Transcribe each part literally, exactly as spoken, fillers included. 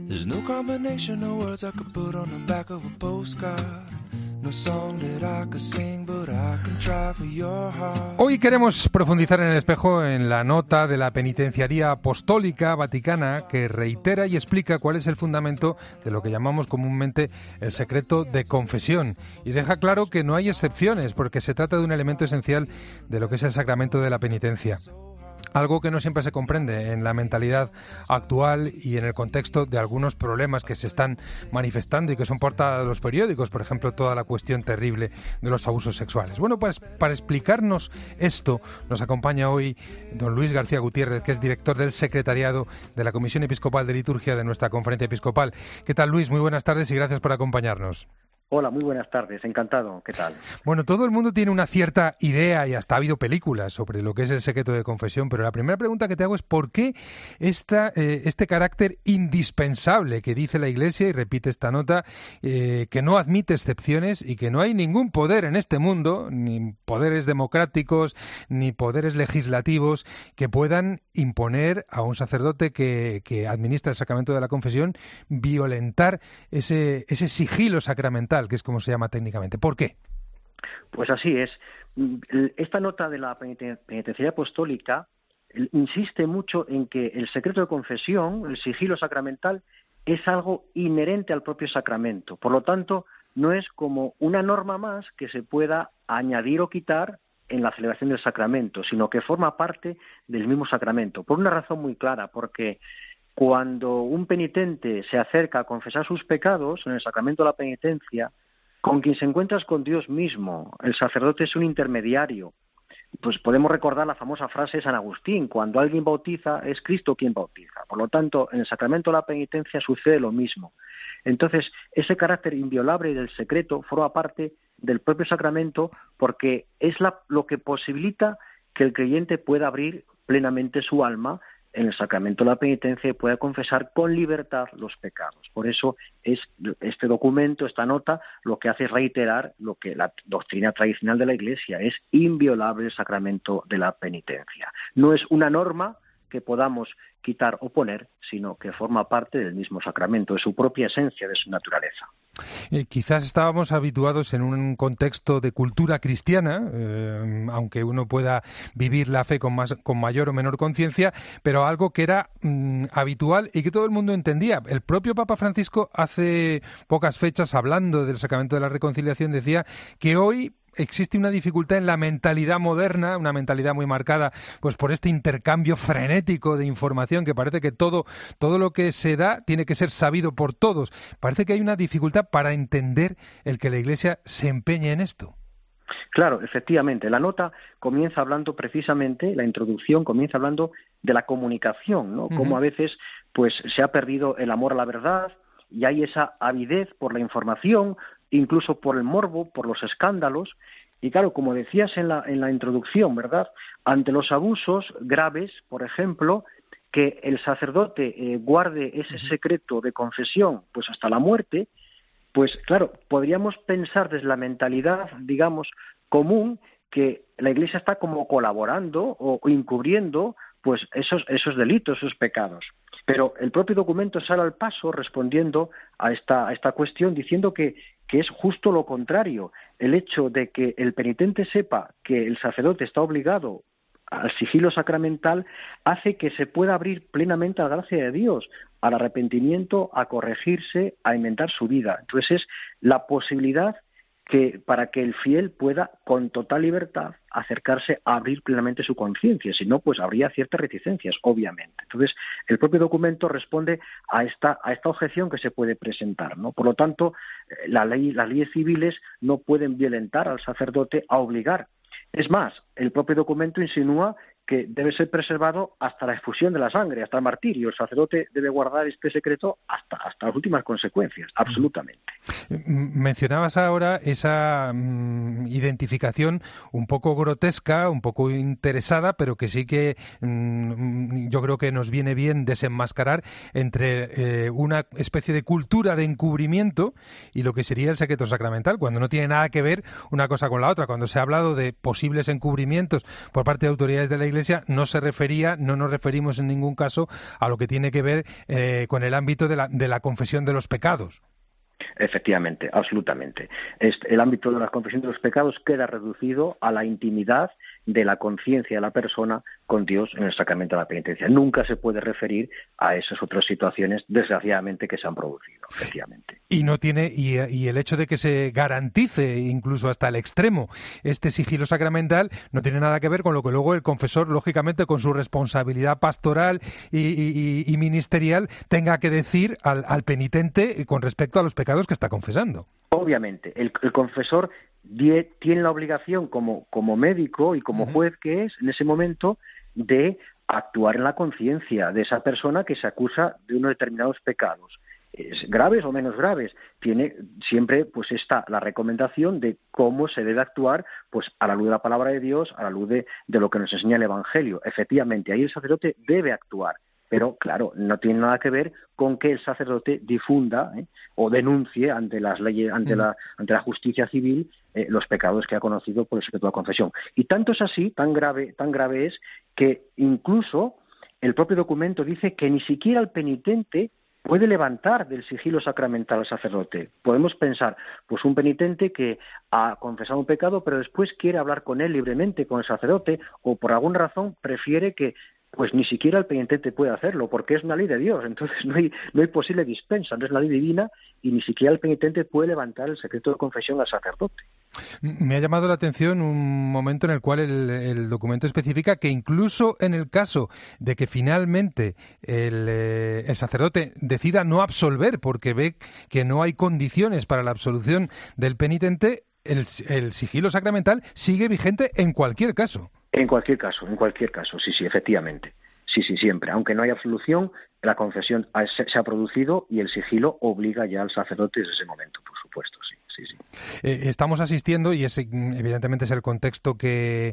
There's no combination of words I could put on the back of a postcard. No song that I could sing, but I can try for your heart. Hoy queremos profundizar en el espejo en la nota de la Penitenciaría Apostólica Vaticana que reitera y explica cuál es el fundamento de lo que llamamos comúnmente el secreto de confesión y deja claro que no hay excepciones porque se trata de un elemento esencial de lo que es el sacramento de la penitencia. Algo que no siempre se comprende en la mentalidad actual y en el contexto de algunos problemas que se están manifestando y que son portada de los periódicos, por ejemplo, toda la cuestión terrible de los abusos sexuales. Bueno, pues para explicarnos esto nos acompaña hoy don Luis García Gutiérrez, que es director del secretariado de la Comisión Episcopal de Liturgia de nuestra Conferencia Episcopal. ¿Qué tal, Luis? Muy buenas tardes y gracias por acompañarnos. Hola, muy buenas tardes, encantado. ¿Qué tal? Bueno, todo el mundo tiene una cierta idea y hasta ha habido películas sobre lo que es el secreto de confesión, pero la primera pregunta que te hago es ¿por qué esta, eh, este carácter indispensable que dice la Iglesia, y repite esta nota, eh, que no admite excepciones y que no hay ningún poder en este mundo, ni poderes democráticos, ni poderes legislativos, que puedan imponer a un sacerdote que, que administra el sacramento de la confesión violentar ese, ese sigilo sacramental, que es como se llama técnicamente? ¿Por qué? Pues así es. Esta nota de la Penitenciaría Apostólica insiste mucho en que el secreto de confesión, el sigilo sacramental, es algo inherente al propio sacramento. Por lo tanto, no es como una norma más que se pueda añadir o quitar en la celebración del sacramento, sino que forma parte del mismo sacramento. Por una razón muy clara, porque cuando un penitente se acerca a confesar sus pecados en el sacramento de la penitencia, con quien se encuentra es con Dios mismo. El sacerdote es un intermediario. Pues podemos recordar la famosa frase de San Agustín: cuando alguien bautiza, es Cristo quien bautiza. Por lo tanto, en el sacramento de la penitencia sucede lo mismo. Entonces, ese carácter inviolable del secreto forma parte del propio sacramento porque es la, lo que posibilita que el creyente pueda abrir plenamente su alma en el sacramento de la penitencia y pueda confesar con libertad los pecados. Por eso es este documento, esta nota, lo que hace es reiterar lo que la doctrina tradicional de la Iglesia es inviolable el sacramento de la penitencia. No es una norma que podamos quitar o poner, sino que forma parte del mismo sacramento, de su propia esencia, de su naturaleza. Eh, quizás estábamos habituados en un contexto de cultura cristiana, eh, aunque uno pueda vivir la fe con, más, con mayor o menor conciencia, pero algo que era mm, habitual y que todo el mundo entendía. El propio Papa Francisco, hace pocas fechas, hablando del sacramento de la reconciliación, decía que hoy existe una dificultad en la mentalidad moderna, una mentalidad muy marcada pues por este intercambio frenético de información, que parece que todo, todo lo que se da tiene que ser sabido por todos. Parece que hay una dificultad para entender el que la Iglesia se empeñe en esto. Claro, efectivamente. La nota comienza hablando precisamente, la introducción comienza hablando de la comunicación, ¿no? Uh-huh. Cómo a veces pues se ha perdido el amor a la verdad y hay esa avidez por la información, incluso por el morbo, por los escándalos. Y claro, como decías en la, en la introducción, ¿verdad?, ante los abusos graves, por ejemplo, que el sacerdote eh, guarde ese secreto de confesión pues hasta la muerte, pues claro, podríamos pensar desde la mentalidad, digamos, común, que la Iglesia está como colaborando o, o encubriendo pues esos, esos delitos, esos pecados. Pero el propio documento sale al paso respondiendo a esta, a esta cuestión, diciendo que, que es justo lo contrario. El hecho de que el penitente sepa que el sacerdote está obligado al sigilo sacramental hace que se pueda abrir plenamente a la gracia de Dios, al arrepentimiento, a corregirse, a enmendar su vida. Entonces es la posibilidad que para que el fiel pueda con total libertad acercarse a abrir plenamente su conciencia, si no pues habría ciertas reticencias, obviamente. Entonces el propio documento responde a esta a esta objeción que se puede presentar, ¿no? Por lo tanto, la ley, las leyes civiles no pueden violentar al sacerdote a obligar. Es más, el propio documento insinúa que debe ser preservado hasta la efusión de la sangre, hasta el martirio. El sacerdote debe guardar este secreto hasta, hasta las últimas consecuencias, absolutamente. Mencionabas ahora esa mm, identificación un poco grotesca, un poco interesada, pero que sí que mm, yo creo que nos viene bien desenmascarar entre eh, una especie de cultura de encubrimiento y lo que sería el secreto sacramental, cuando no tiene nada que ver una cosa con la otra. Cuando se ha hablado de posibles encubrimientos por parte de autoridades de la Iglesia, Iglesia no se refería, no nos referimos en ningún caso a lo que tiene que ver eh, con el ámbito de la, de la confesión de los pecados. Efectivamente, absolutamente. Este, el ámbito de la confesión de los pecados queda reducido a la intimidad de la conciencia de la persona con Dios en el sacramento de la penitencia. Nunca se puede referir a esas otras situaciones, desgraciadamente, que se han producido, efectivamente. Y no tiene y, y el hecho de que se garantice, incluso hasta el extremo, este sigilo sacramental, no tiene nada que ver con lo que luego el confesor, lógicamente, con su responsabilidad pastoral y, y, y ministerial, tenga que decir al, al penitente con respecto a los pecados que está confesando. Obviamente, el, el confesor die, tiene la obligación como, como médico y como juez que es, en ese momento, de actuar en la conciencia de esa persona que se acusa de unos determinados pecados. Es graves o menos graves, tiene siempre pues está la recomendación de cómo se debe actuar pues a la luz de la palabra de Dios, a la luz de, de lo que nos enseña el Evangelio. Efectivamente, ahí el sacerdote debe actuar, pero claro, no tiene nada que ver con que el sacerdote difunda ¿eh? o denuncie ante las leyes, ante la ante la justicia civil eh, los pecados que ha conocido por el secreto de la confesión. Y tanto es así, tan grave, tan grave es que incluso el propio documento dice que ni siquiera el penitente puede levantar del sigilo sacramental al sacerdote. Podemos pensar, pues un penitente que ha confesado un pecado, pero después quiere hablar con él libremente, con el sacerdote, o por alguna razón prefiere que pues ni siquiera el penitente puede hacerlo, porque es una ley de Dios, entonces no hay, no hay posible dispensa, no es la ley divina, y ni siquiera el penitente puede levantar el secreto de confesión al sacerdote. Me ha llamado la atención un momento en el cual el, el documento especifica que incluso en el caso de que finalmente el, eh, el sacerdote decida no absolver porque ve que no hay condiciones para la absolución del penitente, el, el sigilo sacramental sigue vigente en cualquier caso. En cualquier caso, en cualquier caso, sí, sí, efectivamente. Sí, sí, siempre. Aunque no haya absolución, la confesión se ha producido y el sigilo obliga ya al sacerdote desde ese momento, por supuesto, sí. Sí, sí. Eh, estamos asistiendo, y ese evidentemente es el contexto que,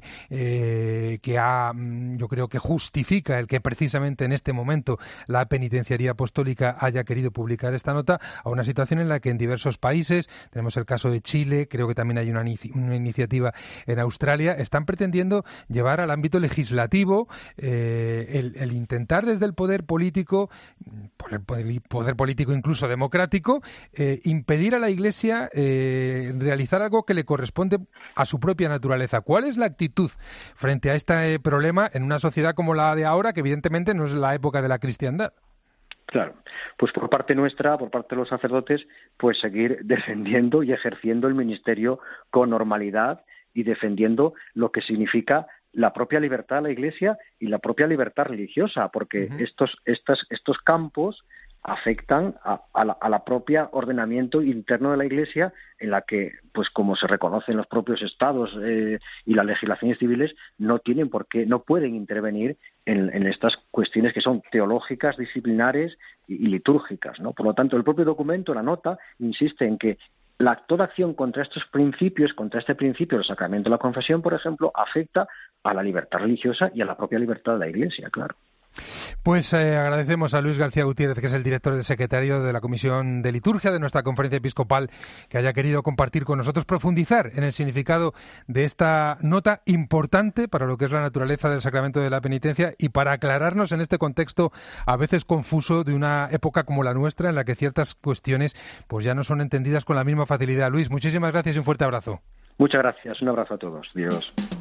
eh, que ha, yo creo que justifica el que precisamente en este momento la Penitenciaría Apostólica haya querido publicar esta nota, a una situación en la que en diversos países, tenemos el caso de Chile, creo que también hay una, una iniciativa en Australia, están pretendiendo llevar al ámbito legislativo eh, el, el intentar desde el poder político, por el poder político incluso democrático, eh, impedir a la Iglesia eh, Eh, realizar algo que le corresponde a su propia naturaleza. ¿Cuál es la actitud frente a este problema en una sociedad como la de ahora, que evidentemente no es la época de la cristiandad? Claro, pues por parte nuestra, por parte de los sacerdotes, pues seguir defendiendo y ejerciendo el ministerio con normalidad y defendiendo lo que significa la propia libertad de la Iglesia y la propia libertad religiosa, porque uh-huh. estos, estos, estos campos afectan a, a, la, a la propia ordenamiento interno de la Iglesia, en la que, pues como se reconoce en los propios estados eh, y las legislaciones civiles, no tienen por qué, no pueden intervenir en, en estas cuestiones que son teológicas, disciplinares y, y litúrgicas, ¿no? Por lo tanto, el propio documento, la nota, insiste en que la, toda acción contra estos principios, contra este principio del sacramento de la confesión, por ejemplo, afecta a la libertad religiosa y a la propia libertad de la Iglesia, claro. Pues eh, agradecemos a Luis García Gutiérrez, que es el director del secretario de la Comisión de Liturgia de nuestra Conferencia Episcopal, que haya querido compartir con nosotros, profundizar en el significado de esta nota importante para lo que es la naturaleza del sacramento de la penitencia y para aclararnos en este contexto a veces confuso de una época como la nuestra, en la que ciertas cuestiones pues ya no son entendidas con la misma facilidad. Luis, muchísimas gracias y un fuerte abrazo. Muchas gracias, un abrazo a todos. Dios.